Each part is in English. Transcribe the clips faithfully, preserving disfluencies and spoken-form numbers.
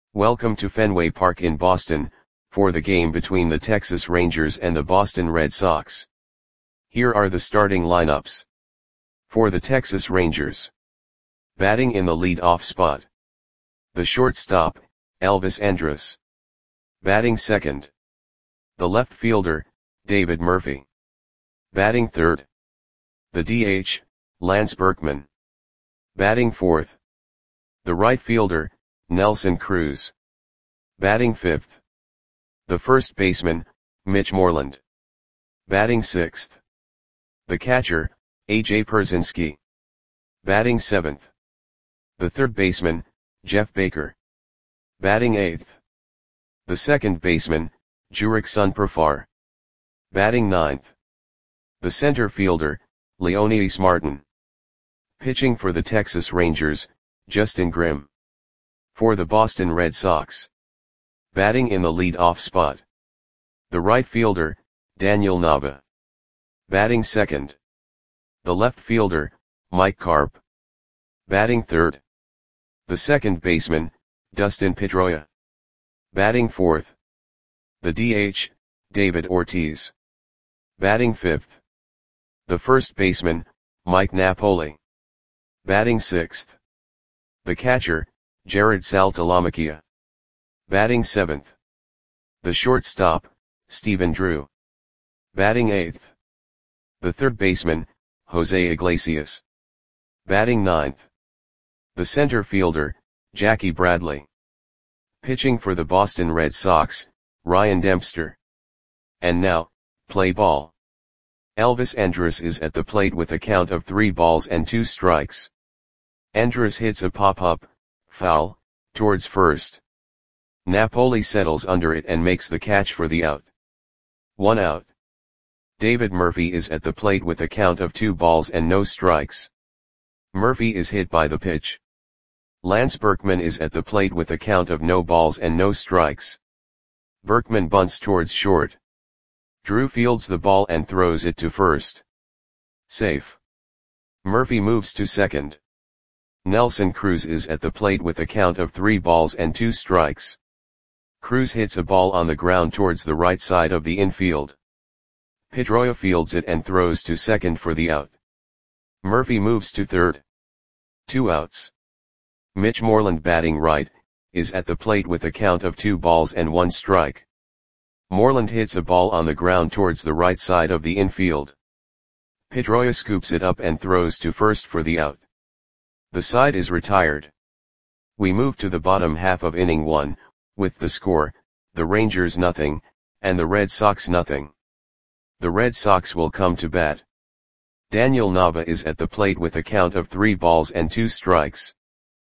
Welcome to Fenway Park in Boston, for the game between the Texas Rangers and the Boston Red Sox. Here are the starting lineups. For the Texas Rangers. Batting in the lead-off spot. The shortstop, Elvis Andrus. Batting second. The left fielder, David Murphy. Batting third. The D H, Lance Berkman. Batting fourth. The right fielder, Nelson Cruz. Batting fifth. The first baseman, Mitch Moreland. Batting sixth. The catcher, A J Pierzynski. Batting seventh. The third baseman, Jeff Baker. Batting eighth. The second baseman, Jurickson Profar. Batting ninth. The center fielder, Leonidas Martin. Pitching for the Texas Rangers, Justin Grimm. For the Boston Red Sox. Batting in the lead-off spot. The right fielder, Daniel Nava. Batting second. The left fielder, Mike Carp. Batting third. The second baseman, Dustin Pedroia. Batting fourth. The D H, David Ortiz. Batting fifth. The first baseman, Mike Napoli. Batting sixth. The catcher, Jared Saltalamacchia. Batting seventh. The shortstop, Stephen Drew. Batting eighth. The third baseman, Jose Iglesias. Batting ninth. The center fielder, Jackie Bradley. Pitching for the Boston Red Sox, Ryan Dempster. And now, play ball. Elvis Andrus is at the plate with a count of three balls and two strikes. Andrus hits a pop-up, foul, towards first. Napoli settles under it and makes the catch for the out. One out. David Murphy is at the plate with a count of two balls and no strikes. Murphy is hit by the pitch. Lance Berkman is at the plate with a count of no balls and no strikes. Berkman bunts towards short. Drew fields the ball and throws it to first. Safe. Murphy moves to second. Nelson Cruz is at the plate with a count of three balls and two strikes. Cruz hits a ball on the ground towards the right side of the infield. Pedroia fields it and throws to second for the out. Murphy moves to third. Two outs. Mitch Moreland, batting right, is at the plate with a count of two balls and one strike. Moreland hits a ball on the ground towards the right side of the infield. Pedroia scoops it up and throws to first for the out. The side is retired. We move to the bottom half of inning one, with the score, the Rangers nothing, and the Red Sox nothing. The Red Sox will come to bat. Daniel Nava is at the plate with a count of three balls and two strikes.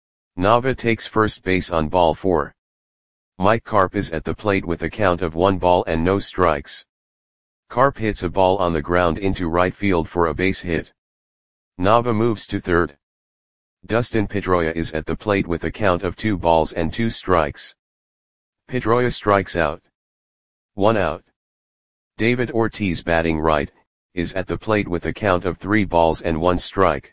Nava takes first base on ball four. Mike Carp is at the plate with a count of one ball and no strikes. Carp hits a ball on the ground into right field for a base hit. Nava moves to third. Dustin Pedroia is at the plate with a count of two balls and two strikes. Pedroia strikes out. One out. David Ortiz, batting right, is at the plate with a count of three balls and one strike.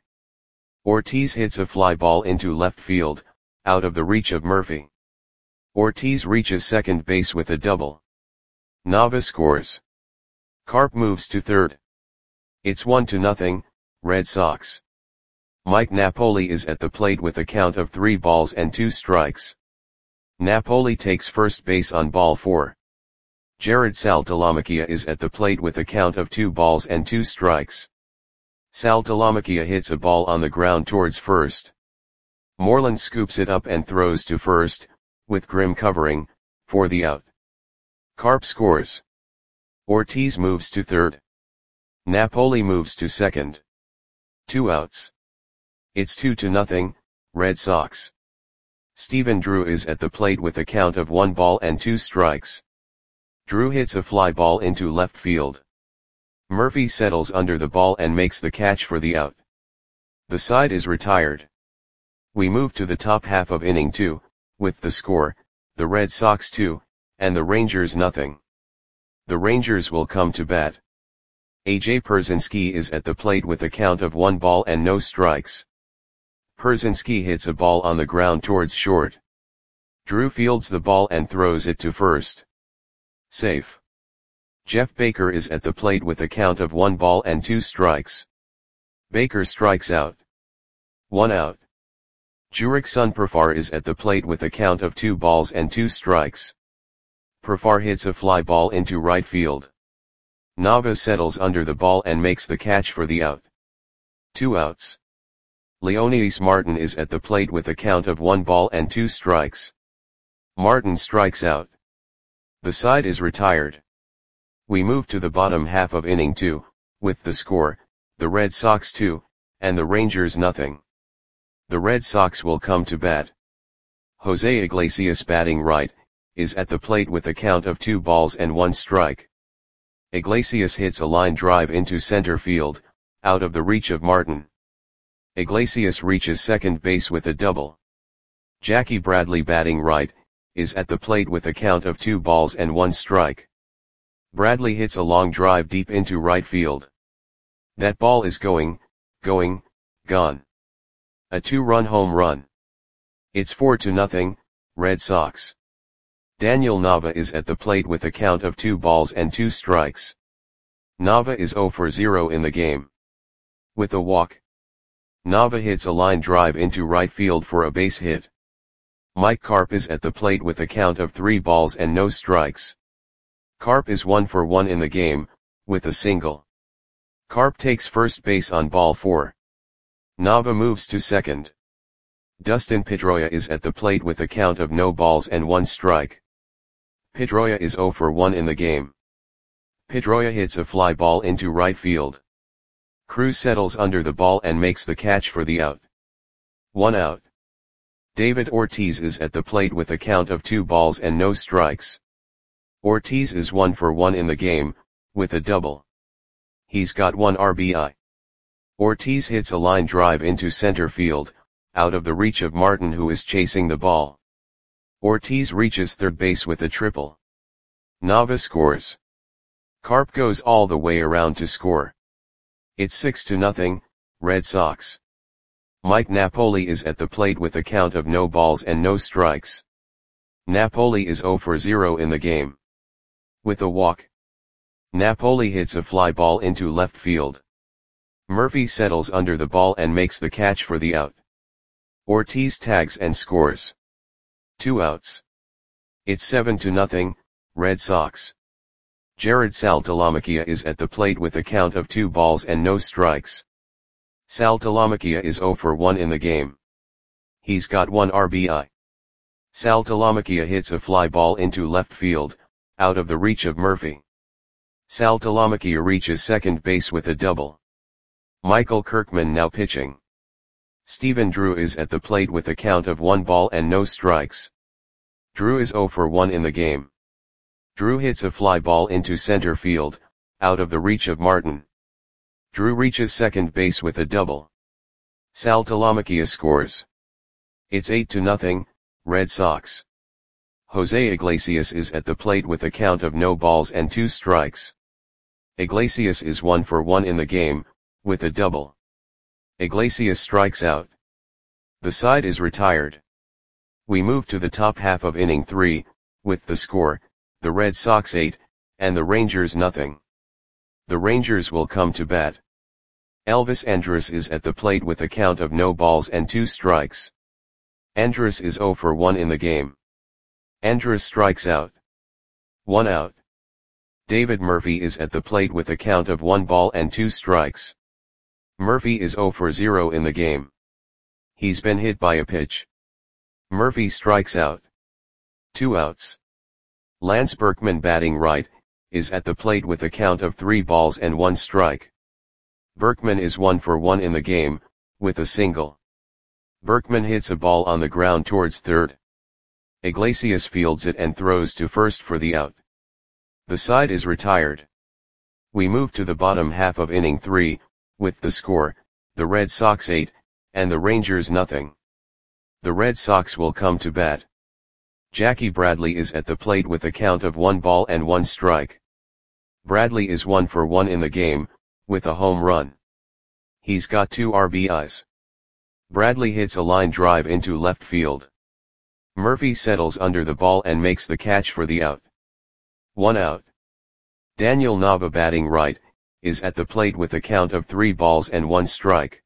Ortiz hits a fly ball into left field, out of the reach of Murphy. Ortiz reaches second base with a double. Nava scores. Carp moves to third. It's one to nothing, Red Sox. Mike Napoli is at the plate with a count of three balls and two strikes. Napoli takes first base on ball four. Jared Saltalamacchia is at the plate with a count of two balls and two strikes. Saltalamacchia hits a ball on the ground towards first. Moreland scoops it up and throws to first, with Grimm covering, for the out. Carp scores. Ortiz moves to third. Napoli moves to second. Two outs. It's two to nothing, Red Sox. Stephen Drew is at the plate with a count of one ball and two strikes. Drew hits a fly ball into left field. Murphy settles under the ball and makes the catch for the out. The side is retired. We move to the top half of inning two, with the score, the Red Sox two, and the Rangers nothing. The Rangers will come to bat. A J Pierzynski is at the plate with a count of one ball and no strikes. Pierzynski hits a ball on the ground towards short. Drew fields the ball and throws it to first. Safe. Jeff Baker is at the plate with a count of one ball and two strikes. Baker strikes out. One out. Jurickson Profar is at the plate with a count of two balls and two strikes. Profar hits a fly ball into right field. Nava settles under the ball and makes the catch for the out. Two outs. Leonidas Martin is at the plate with a count of one ball and two strikes. Martin strikes out. The side is retired. We move to the bottom half of inning two, with the score, the Red Sox two, and the Rangers nothing. The Red Sox will come to bat. Jose Iglesias, batting right, is at the plate with a count of two balls and one strike. Iglesias hits a line drive into center field, out of the reach of Martin. Iglesias reaches second base with a double. Jackie Bradley, batting right, is at the plate with a count of two balls and one strike. Bradley hits a long drive deep into right field. That ball is going, going, gone. A two-run home run. It's four to nothing, Red Sox. Daniel Nava is at the plate with a count of two balls and two strikes. Nava is zero for zero in the game. With a walk. Nava hits a line drive into right field for a base hit. Mike Carp is at the plate with a count of three balls and no strikes. Carp is one for one in the game, with a single. Carp takes first base on ball four. Nava moves to second. Dustin Pedroia is at the plate with a count of no balls and one strike. Pedroia is zero for one in the game. Pedroia hits a fly ball into right field. Cruz settles under the ball and makes the catch for the out. One out. David Ortiz is at the plate with a count of two balls and no strikes. Ortiz is one for one in the game, with a double. He's got one R B I. Ortiz hits a line drive into center field, out of the reach of Martin, who is chasing the ball. Ortiz reaches third base with a triple. Nava scores. Carp goes all the way around to score. It's six to nothing, Red Sox. Mike Napoli is at the plate with a count of no balls and no strikes. Napoli is zero for zero in the game. With a walk. Napoli hits a fly ball into left field. Murphy settles under the ball and makes the catch for the out. Ortiz tags and scores. Two outs. It's seven to nothing, Red Sox. Jared Saltalamacchia is at the plate with a count of two balls and no strikes. Saltalamacchia is zero for one in the game. He's got one R B I. Saltalamacchia hits a fly ball into left field, out of the reach of Murphy. Saltalamacchia reaches second base with a double. Michael Kirkman now pitching. Stephen Drew is at the plate with a count of one ball and no strikes. Drew is zero for one in the game. Drew hits a fly ball into center field, out of the reach of Martin. Drew reaches second base with a double. Saltalamacchia scores. It's eight to nothing, Red Sox. Jose Iglesias is at the plate with a count of no balls and two strikes. Iglesias is one for one in the game, with a double. Iglesias strikes out. The side is retired. We move to the top half of inning three, with the score, the Red Sox eight, and the Rangers nothing. The Rangers will come to bat. Elvis Andrus is at the plate with a count of no balls and two strikes. Andrus is zero for one in the game. Andrus strikes out. One out. David Murphy is at the plate with a count of one ball and two strikes. Murphy is zero for zero in the game. He's been hit by a pitch. Murphy strikes out. Two outs. Lance Berkman, batting right, is at the plate with a count of three balls and one strike. Berkman is one for one in the game, with a single. Berkman hits a ball on the ground towards third. Iglesias fields it and throws to first for the out. The side is retired. We move to the bottom half of inning three, with the score, the Red Sox eight, and the Rangers nothing. The Red Sox will come to bat. Jackie Bradley is at the plate with a count of one ball and one strike. Bradley is one for one in the game, with a home run. He's got two R B Is. Bradley hits a line drive into left field. Murphy settles under the ball and makes the catch for the out. One out. Daniel Nava, batting right, is at the plate with a count of three balls and one strike.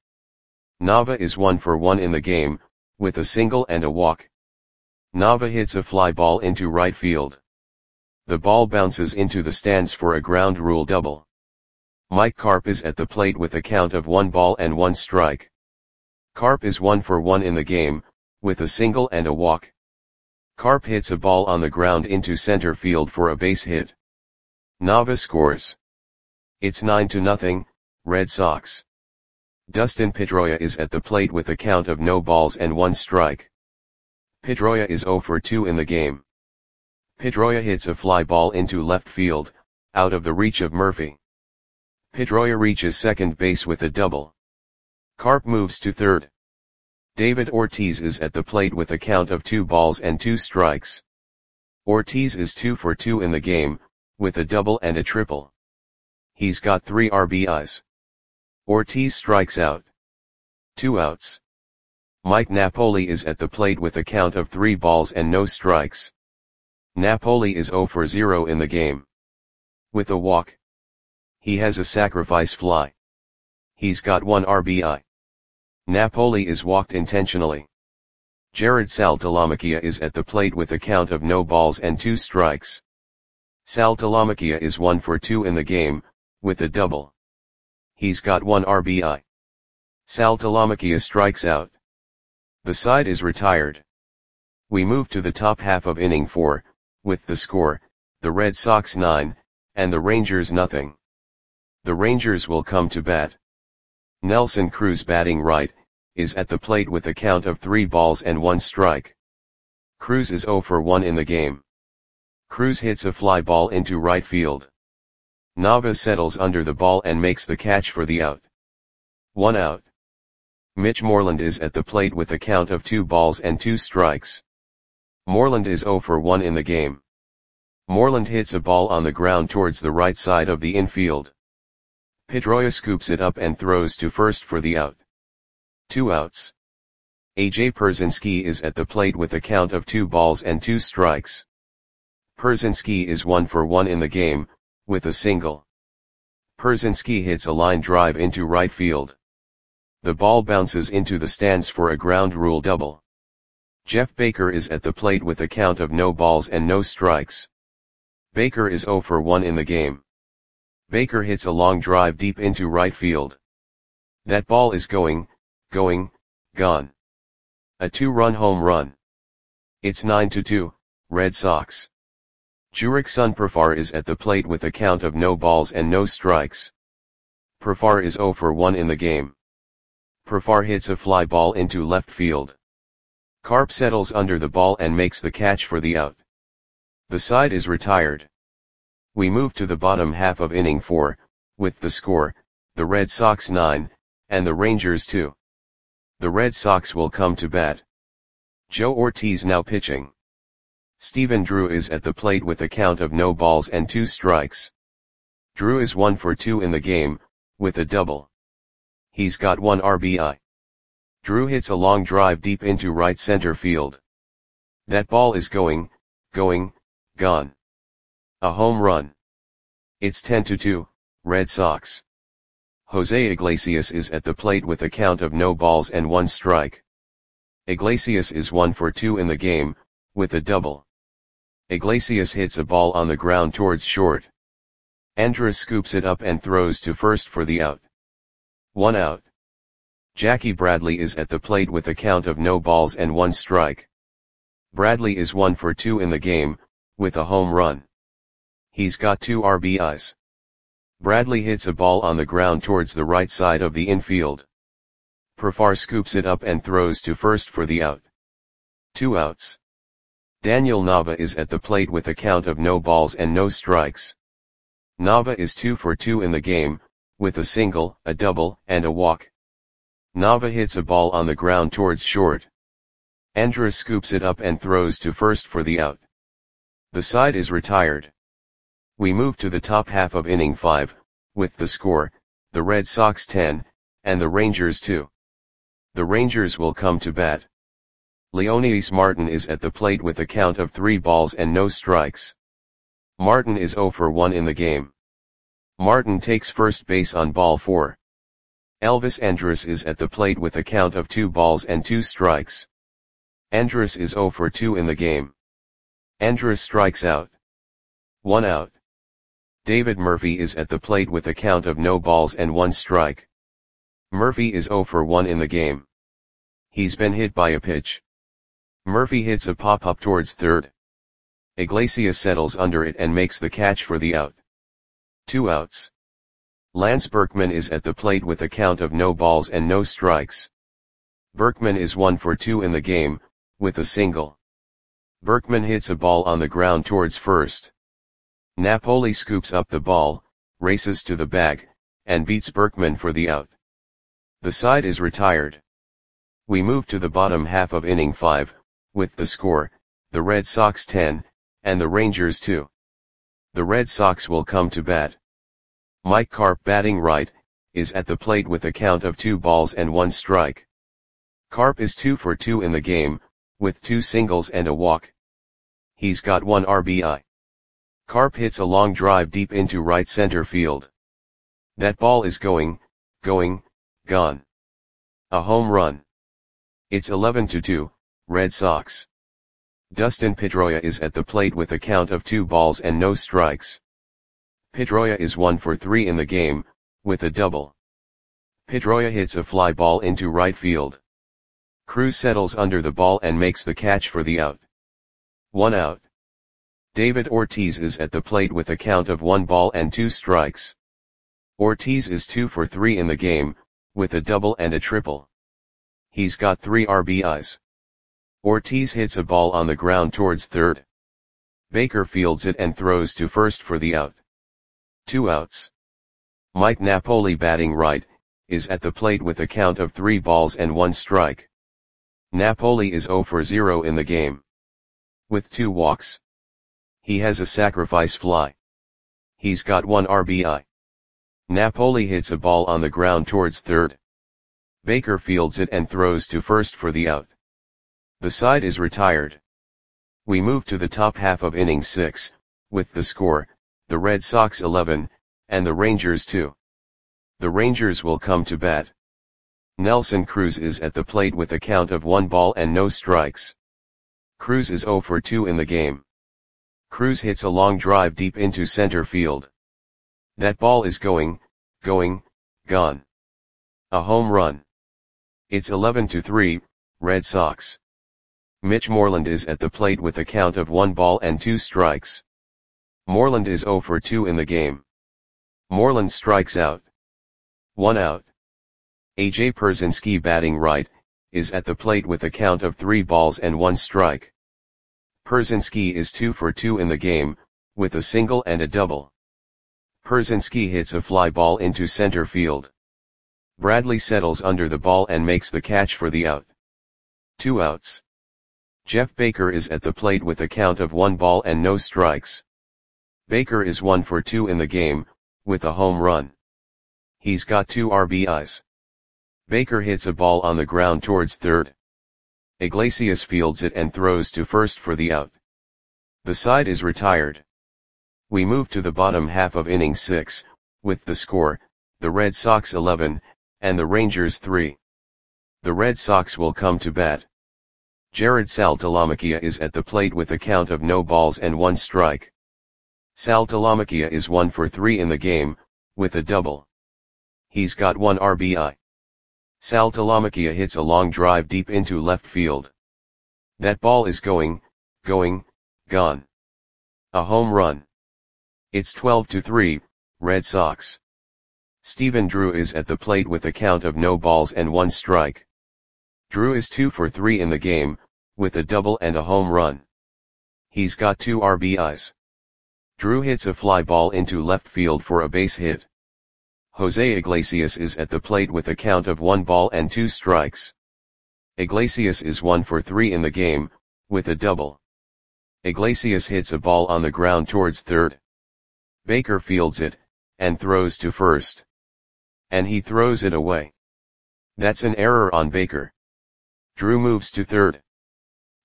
Nava is one for one in the game, with a single and a walk. Nava hits a fly ball into right field. The ball bounces into the stands for a ground rule double. Mike Carp is at the plate with a count of one ball and one strike. Carp is one for one in the game, with a single and a walk. Carp hits a ball on the ground into center field for a base hit. Nava scores. It's nine to nothing, Red Sox. Dustin Pedroia is at the plate with a count of no balls and one strike. Pedroia is zero for two in the game. Pedroia hits a fly ball into left field, out of the reach of Murphy. Pedroia reaches second base with a double. Carp moves to third. David Ortiz is at the plate with a count of two balls and two strikes. Ortiz is two for two in the game, with a double and a triple. He's got three R B Is. Ortiz strikes out. Two outs. Mike Napoli is at the plate with a count of three balls and no strikes. Napoli is zero for zero in the game. With a walk. He has a sacrifice fly. He's got one R B I. Napoli is walked intentionally. Jared Saltalamacchia is at the plate with a count of no balls and two strikes. Saltalamacchia is one for two in the game, with a double. He's got one R B I. Saltalamacchia strikes out. The side is retired. We move to the top half of inning four, with the score, the Red Sox nine, and the Rangers nothing. The Rangers will come to bat. Nelson Cruz, batting right, is at the plate with a count of three balls and one strike. Cruz is zero for one in the game. Cruz hits a fly ball into right field. Nava settles under the ball and makes the catch for the out. One out. Mitch Moreland is at the plate with a count of two balls and two strikes. Moreland is zero for one in the game. Moreland hits a ball on the ground towards the right side of the infield. Pedroia scoops it up and throws to first for the out. Two outs. A J Pierzynski is at the plate with a count of two balls and two strikes. Pierzynski is one for one in the game, with a single. Pierzynski hits a line drive into right field. The ball bounces into the stands for a ground rule double. Jeff Baker is at the plate with a count of no balls and no strikes. Baker is zero for one in the game. Baker hits a long drive deep into right field. That ball is going, going, gone. A two-run home run. It's nine to two, Red Sox. Jurickson Profar is at the plate with a count of no balls and no strikes. Profar is zero for one in the game. Profar hits a fly ball into left field. Carp settles under the ball and makes the catch for the out. The side is retired. We move to the bottom half of inning four, with the score, the Red Sox nine, and the Rangers two. The Red Sox will come to bat. Joe Ortiz now pitching. Stephen Drew is at the plate with a count of no balls and two strikes. Drew is one for two in the game, with a double. He's got one R B I. Drew hits a long drive deep into right center field. That ball is going, going, gone. A home run. It's ten to two, Red Sox. Jose Iglesias is at the plate with a count of no balls and one strike. Iglesias is one for two in the game, with a double. Iglesias hits a ball on the ground towards short. Andrus scoops it up and throws to first for the out. One out. Jackie Bradley is at the plate with a count of no balls and one strike. Bradley is one for two in the game, with a home run. He's got two R B Is. Bradley hits a ball on the ground towards the right side of the infield. Profar scoops it up and throws to first for the out. Two outs. Daniel Nava is at the plate with a count of no balls and no strikes. Nava is two for two in the game, with a single, a double, and a walk. Nava hits a ball on the ground towards short. Andrus scoops it up and throws to first for the out. The side is retired. We move to the top half of inning five, with the score, the Red Sox ten, and the Rangers two. The Rangers will come to bat. Leonidas Martin is at the plate with a count of three balls and no strikes. Martin is zero for one in the game. Martin takes first base on ball four. Elvis Andrus is at the plate with a count of two balls and two strikes. Andrus is zero for two in the game. Andrus strikes out. One out. David Murphy is at the plate with a count of no balls and one strike. Murphy is zero for one in the game. He's been hit by a pitch. Murphy hits a pop-up towards third. Iglesias settles under it and makes the catch for the out. Two outs. Lance Berkman is at the plate with a count of no balls and no strikes. Berkman is one for two in the game, with a single. Berkman hits a ball on the ground towards first. Napoli scoops up the ball, races to the bag, and beats Berkman for the out. The side is retired. We move to the bottom half of inning five, with the score, the Red Sox ten, and the Rangers two. The Red Sox will come to bat. Mike Carp, batting right, is at the plate with a count of two balls and one strike. Carp is two for two in the game, with two singles and a walk. He's got one R B I. Carp hits a long drive deep into right center field. That ball is going, going, gone. A home run. It's eleven to two, Red Sox. Dustin Pedroia is at the plate with a count of two balls and no strikes. Pedroia is one for three in the game, with a double. Pedroia hits a fly ball into right field. Cruz settles under the ball and makes the catch for the out. One out. David Ortiz is at the plate with a count of one ball and two strikes. Ortiz is two for three in the game, with a double and a triple. He's got three R B Is. Ortiz hits a ball on the ground towards third. Baker fields it and throws to first for the out. Two outs. Mike Napoli, batting right, is at the plate with a count of three balls and one strike. Napoli is zero for zero in the game. With two walks. He has a sacrifice fly. He's got one R B I. Napoli hits a ball on the ground towards third. Baker fields it and throws to first for the out. The side is retired. We move to the top half of inning six, with the score, the Red Sox eleven, and the Rangers two. The Rangers will come to bat. Nelson Cruz is at the plate with a count of one ball and no strikes. Cruz is zero for two in the game. Cruz hits a long drive deep into center field. That ball is going, going, gone. A home run. It's eleven to three, Red Sox. Mitch Moreland is at the plate with a count of one ball and two strikes. Moreland is zero for two in the game. Moreland strikes out. One out. A J Pierzynski, batting right, is at the plate with a count of three balls and one strike. Pierzynski is two for two in the game, with a single and a double. Pierzynski hits a fly ball into center field. Bradley settles under the ball and makes the catch for the out. Two outs. Jeff Baker is at the plate with a count of one ball and no strikes. Baker is one for two in the game, with a home run. He's got two R B Is. Baker hits a ball on the ground towards third. Iglesias fields it and throws to first for the out. The side is retired. We move to the bottom half of inning six, with the score, the Red Sox eleven, and the Rangers three. The Red Sox will come to bat. Jared Saltalamacchia is at the plate with a count of no balls and one strike. Saltalamacchia is one for three in the game, with a double. He's got one R B I. Saltalamacchia hits a long drive deep into left field. That ball is going, going, gone. A home run. It's twelve to three, Red Sox. Stephen Drew is at the plate with a count of no balls and one strike. Drew is two for three in the game, with a double and a home run. He's got two R B Is. Drew hits a fly ball into left field for a base hit. Jose Iglesias is at the plate with a count of one ball and two strikes. Iglesias is one for three in the game, with a double. Iglesias hits a ball on the ground towards third. Baker fields it, and throws to first. And he throws it away. That's an error on Baker. Drew moves to third.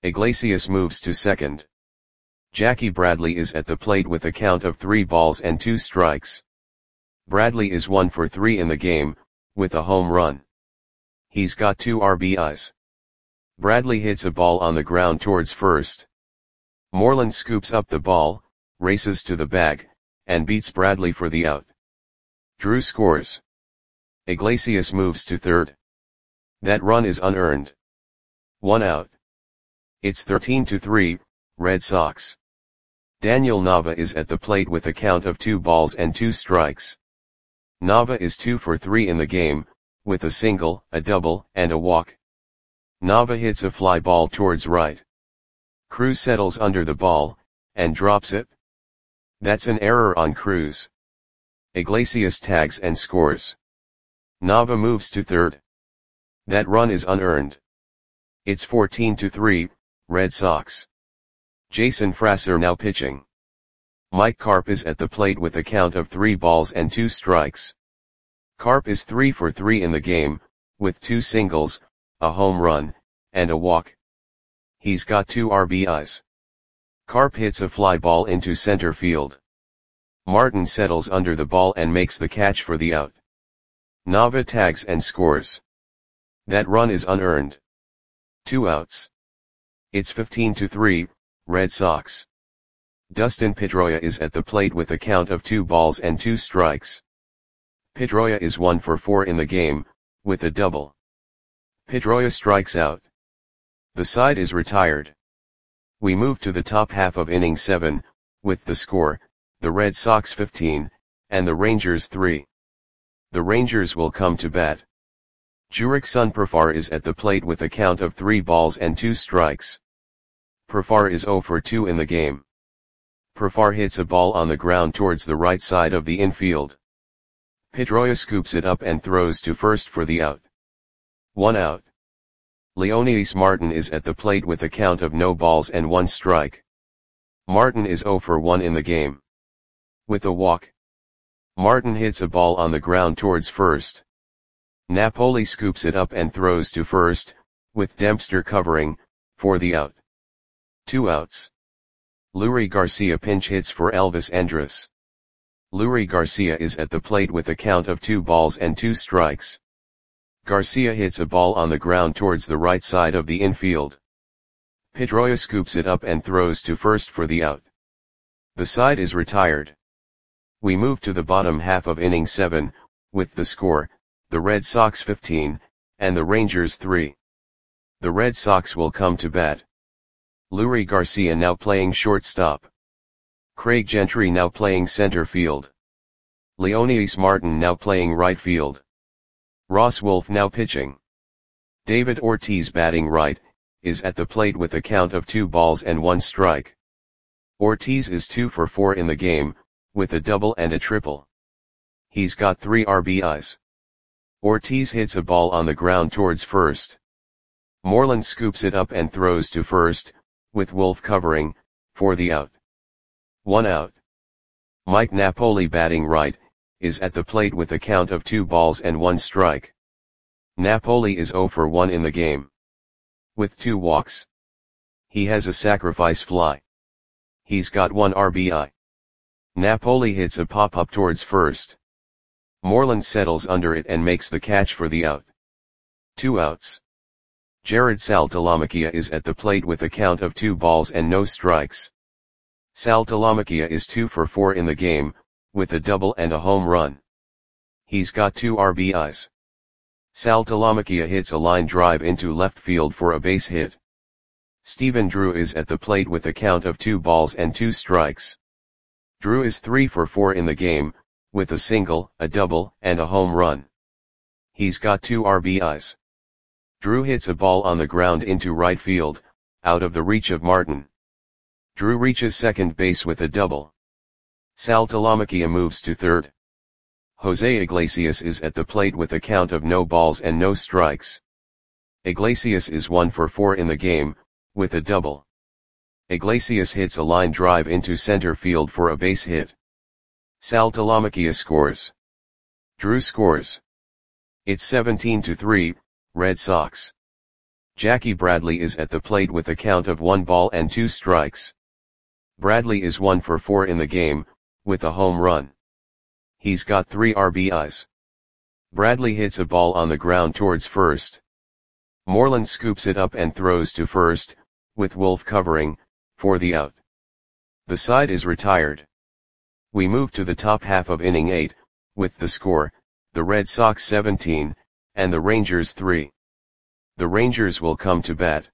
Iglesias moves to second. Jackie Bradley is at the plate with a count of three balls and two strikes. Bradley is one for three in the game, with a home run. He's got two R B Is. Bradley hits a ball on the ground towards first. Moreland scoops up the ball, races to the bag, and beats Bradley for the out. Drew scores. Iglesias moves to third. That run is unearned. One out. It's thirteen to three, Red Sox. Daniel Nava is at the plate with a count of two balls and two strikes. Nava is two for three in the game, with a single, a double, and a walk. Nava hits a fly ball towards right. Cruz settles under the ball, and drops it. That's an error on Cruz. Iglesias tags and scores. Nava moves to third. That run is unearned. It's fourteen to three, Red Sox. Jason Frasser now pitching. Mike Carp is at the plate with a count of three balls and two strikes. Carp is three for three in the game, with two singles, a home run, and a walk. He's got two R B Is. Carp hits a fly ball into center field. Martin settles under the ball and makes the catch for the out. Nava tags and scores. That run is unearned. Two outs. It's fifteen to three, Red Sox. Dustin Pedroia is at the plate with a count of two balls and two strikes. Pedroia is one for four in the game, with a double. Pedroia strikes out. The side is retired. We move to the top half of inning seven, with the score, the Red Sox fifteen, and the Rangers three. The Rangers will come to bat. Jurickson Profar is at the plate with a count of three balls and two strikes. Profar is zero for two in the game. Profar hits a ball on the ground towards the right side of the infield. Pedroia scoops it up and throws to first for the out. One out. Leonidas Martin is at the plate with a count of no balls and one strike. Martin is zero for one in the game. With a walk. Martin hits a ball on the ground towards first. Napoli scoops it up and throws to first, with Dempster covering, for the out. Two outs. Lurie Garcia pinch hits for Elvis Andrus. Lurie Garcia is at the plate with a count of two balls and two strikes. Garcia hits a ball on the ground towards the right side of the infield. Pedroia scoops it up and throws to first for the out. The side is retired. We move to the bottom half of inning seven, with the score, the Red Sox fifteen, and the Rangers three. The Red Sox will come to bat. Lurie Garcia now playing shortstop. Craig Gentry now playing center field. Leonidas Martin now playing right field. Ross Wolf now pitching. David Ortiz batting right, is at the plate with a count of two balls and one strike. Ortiz is two for four in the game, with a double and a triple. He's got three R B Is. Ortiz hits a ball on the ground towards first. Moreland scoops it up and throws to first, with Wolf covering, for the out. One out. Mike Napoli batting right, is at the plate with a count of two balls and one strike. Napoli is zero for one in the game. With two walks. He has a sacrifice fly. He's got one R B I. Napoli hits a pop-up towards first. Moreland settles under it and makes the catch for the out. Two outs. Jared Saltalamacchia is at the plate with a count of two balls and no strikes. Saltalamacchia is two for four in the game, with a double and a home run. He's got two R B Is. Saltalamacchia hits a line drive into left field for a base hit. Stephen Drew is at the plate with a count of two balls and two strikes. Drew is three for four in the game, with a single, a double, and a home run. He's got two R B Is. Drew hits a ball on the ground into right field, out of the reach of Martin. Drew reaches second base with a double. Saltalamacchia moves to third. Jose Iglesias is at the plate with a count of no balls and no strikes. Iglesias is one for four in the game, with a double. Iglesias hits a line drive into center field for a base hit. Saltalamacchia scores. Drew scores. It's seventeen to three, Red Sox. Jackie Bradley is at the plate with a count of one ball and two strikes. Bradley is one for four in the game, with a home run. He's got three R B Is. Bradley hits a ball on the ground towards first. Moreland scoops it up and throws to first, with Wolf covering, for the out. The side is retired. We move to the top half of inning eight, with the score, the Red Sox seventeen, and the Rangers three. The Rangers will come to bat.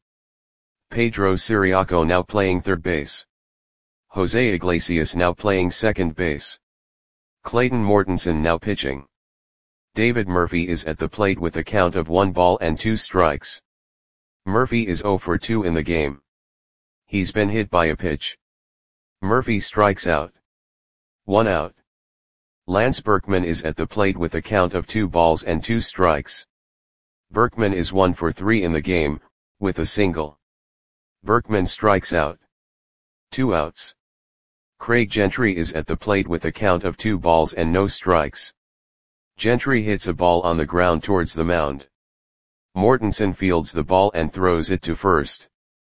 Pedro Ciriaco now playing third base. Jose Iglesias now playing second base. Clayton Mortensen now pitching. David Murphy is at the plate with a count of one ball and two strikes. Murphy is zero for two in the game. He's been hit by a pitch. Murphy strikes out. One out. Lance Berkman is at the plate with a count of two balls and two strikes. Berkman is one for three in the game, with a single. Berkman strikes out. Two outs. Craig Gentry is at the plate with a count of two balls and no strikes. Gentry hits a ball on the ground towards the mound. Mortensen fields the ball and throws it to first.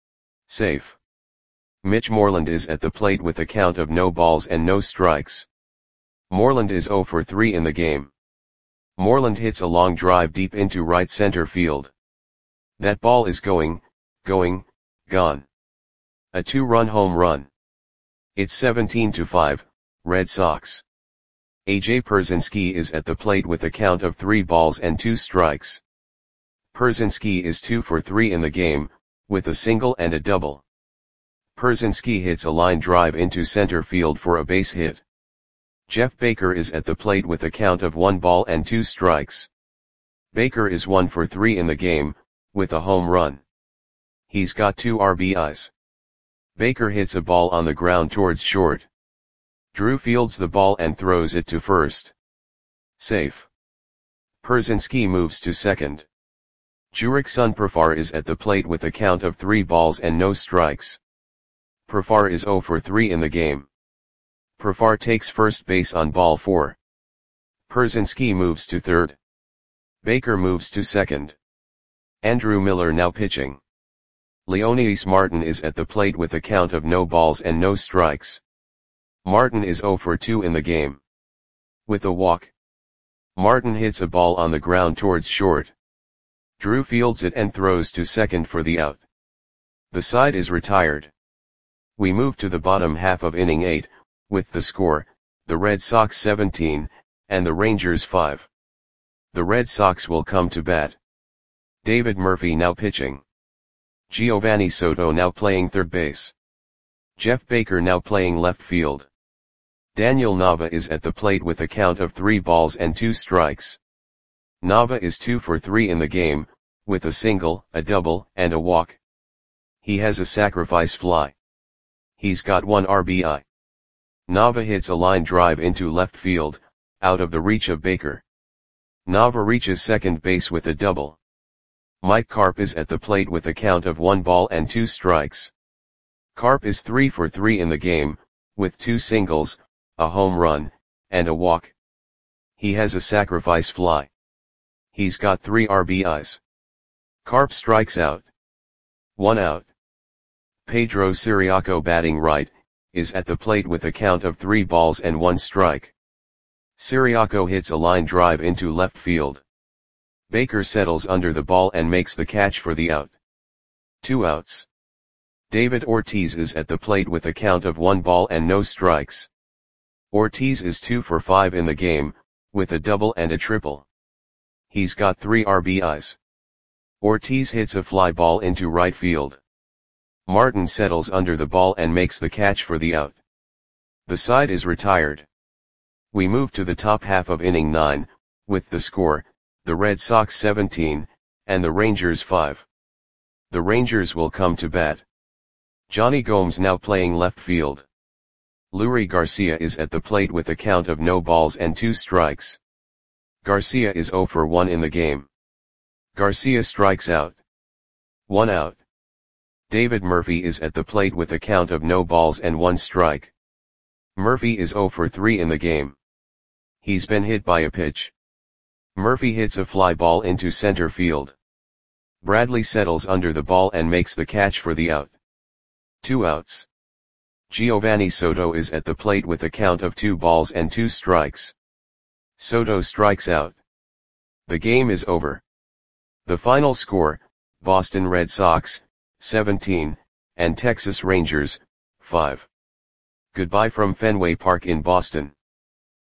Safe. Mitch Moreland is at the plate with a count of no balls and no strikes. Moreland is zero for three in the game. Moreland hits a long drive deep into right center field. That ball is going, going, gone. A two-run home run. It's seventeen to five, Red Sox. A J Pierzynski is at the plate with a count of three balls and two strikes. Pierzynski is two for three in the game, with a single and a double. Pierzynski hits a line drive into center field for a base hit. Jeff Baker is at the plate with a count of one ball and two strikes. Baker is one for three in the game, with a home run. He's got two R B Is. Baker hits a ball on the ground towards short. Drew fields the ball and throws it to first. Safe. Pierzynski moves to second. Jurickson Profar is at the plate with a count of three balls and no strikes. Profar is zero for three in the game. Profar takes first base on ball four. Pierzynski moves to third. Baker moves to second. Andrew Miller now pitching. Leonidas Martin is at the plate with a count of no balls and no strikes. Martin is zero for two in the game. With a walk. Martin hits a ball on the ground towards short. Drew fields it and throws to second for the out. The side is retired. We move to the bottom half of inning eight, with the score, the Red Sox seventeen, and the Rangers five. The Red Sox will come to bat. David Murphy now pitching. Giovanni Soto now playing third base. Jeff Baker now playing left field. Daniel Nava is at the plate with a count of three balls and two strikes. Nava is two for three in the game, with a single, a double, and a walk. He has a sacrifice fly. He's got one R B I. Nava hits a line drive into left field, out of the reach of Baker. Nava reaches second base with a double. Mike Carp is at the plate with a count of one ball and two strikes. Carp is three for three in the game, with two singles, a home run, and a walk. He has a sacrifice fly. He's got three R B Is. Carp strikes out. One out. Pedro Ciriaco batting right, is at the plate with a count of three balls and one strike. Ciriaco hits a line drive into left field. Baker settles under the ball and makes the catch for the out. Two outs. David Ortiz is at the plate with a count of one ball and no strikes. Ortiz is two for five in the game, with a double and a triple. He's got three R B Is. Ortiz hits a fly ball into right field. Martin settles under the ball and makes the catch for the out. The side is retired. We move to the top half of inning nine, with the score, the Red Sox seventeen, and the Rangers five. The Rangers will come to bat. Johnny Gomes now playing left field. Lurie Garcia is at the plate with a count of no balls and two strikes. Garcia is zero for one in the game. Garcia strikes out. One out. David Murphy is at the plate with a count of no balls and one strike. Murphy is zero for three in the game. He's been hit by a pitch. Murphy hits a fly ball into center field. Bradley settles under the ball and makes the catch for the out. Two outs. Giovanni Soto is at the plate with a count of two balls and two strikes. Soto strikes out. The game is over. The final score, Boston Red Sox, seventeen, and Texas Rangers, five. Goodbye from Fenway Park in Boston.